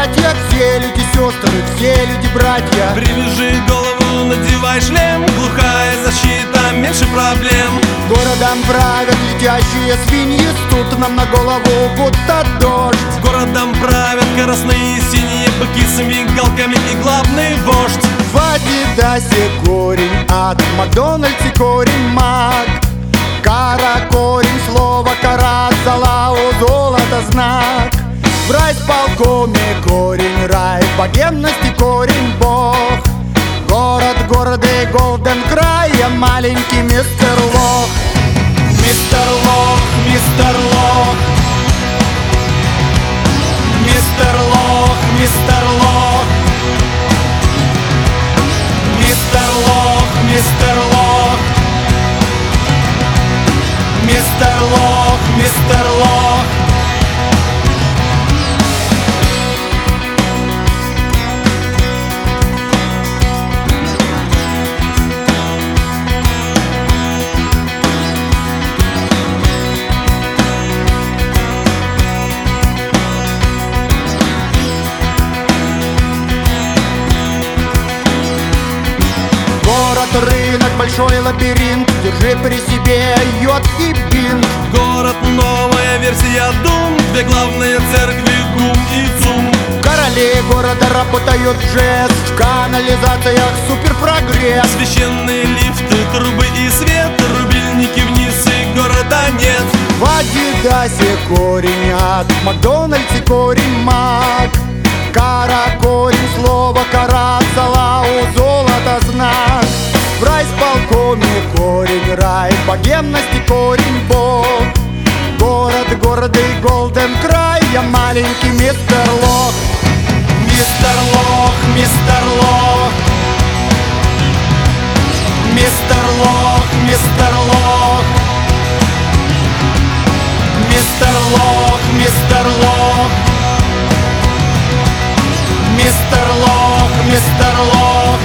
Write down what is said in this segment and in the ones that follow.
братья, все люди сестры, все люди братья. Привяжи голову, надевай шлем, глухая защита, меньше проблем. Городом правят летящие свиньи, стут нам на голову будто дождь. Городом правят красные и синие быки с мигалками и главный вождь. В Адидасе корень ад, в Макдональдсе корень маг. Кара корень, слово кара, залау золото знак. В райсполкоме корень рай, в богемности корень бог. Город гордый, голден край, я маленький мистер Лох. Мистер Лох, мистер Лох. Мистер Лох, мистер Лох. Мистер Лох, мистер Лох. Мистер Лох, мистер Лох. Рынок, большой лабиринт, держи при себе йод и бинт. Город, новая версия Дум, две главные церкви, ГУМ и ЦУМ. Короли города работают жест, в канализациях суперпрогресс. Священные лифты, трубы и свет, рубильники вниз и города нет. В Адидасе корень ад, в Макдональдсе корень маг. Кара корень, слово кара, салау золото знак. В райсполкоме корень рай, в богемности корень бог. Город гордый, голден край, я маленький мистер Лох. Мистер Лох, мистер Лох. Мистер Лох, мистер Лох. Мистер Лох, мистер Лох. Мистер Лох, мистер Лох.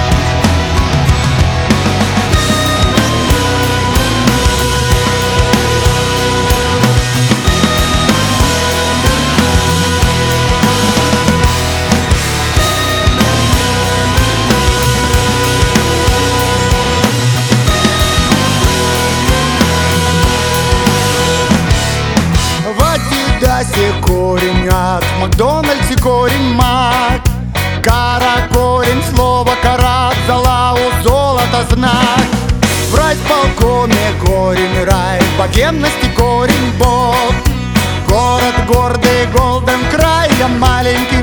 В Адидасе корень ад, в Макдональдсе корень маг. Кара корень, слово кара, залау золото знак. В райсполкоме корень рай, в богемности корень бог. Город гордый, голден край, я маленький